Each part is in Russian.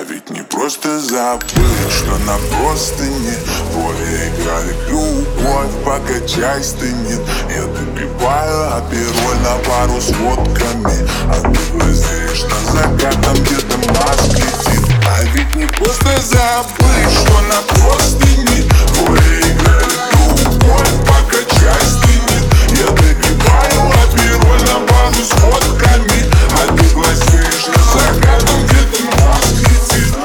ведь не просто забыть, что на простыне двое играли любовь, покачай стынет. Я допиваю апероль на пару с водками, а ты глазеешь на закат, там где-то Маск летит. А ведь не просто забыть, что на простыне двое играли любовь, покачай стынет. Я допиваю апероль на пару с водками, а ты глазеешь на закат, там где-то Маск летит.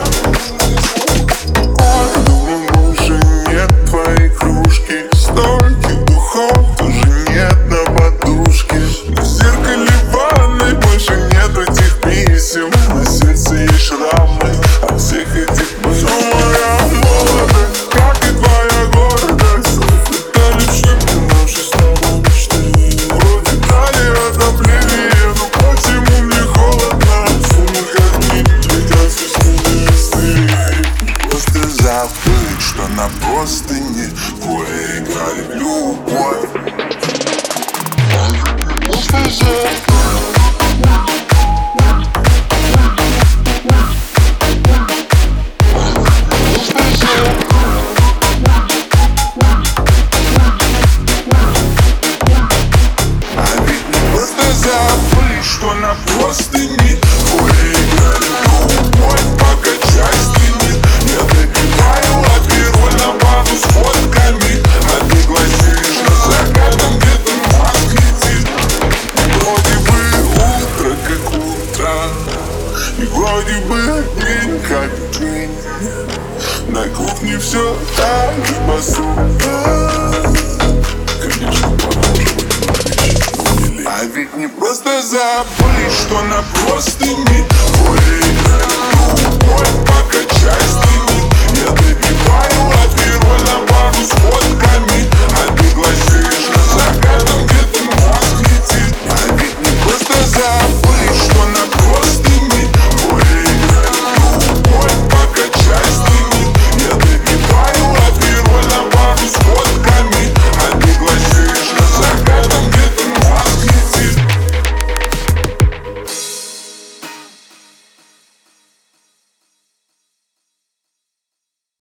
Ой, думаю, больше нет твоей кружки, стольких духов тоже нет на подушке. В зеркале ванной больше нет этих писем, на сердце есть шрамы от всех этих мыслей. Моя молодость, как и твоя гордость, это лишь наши с тобой мечты. Вроде дали отопление, но почему мне холодно? В сумерках дни летят звездные листы. Просто забыть, что на простыне двое играли любовь. Просто забыть. Забыть, что на простыне двое играли любовь, покачай стынет. Я допиваю апероль на пару с водками, а ты глазеешь на закат, там где-то Маск летит. Вроде бы утро как утро, и вроде бы день как день. На кухне все так же посуда. Конечно, пора уже. А ведь не просто забыть, что на простыне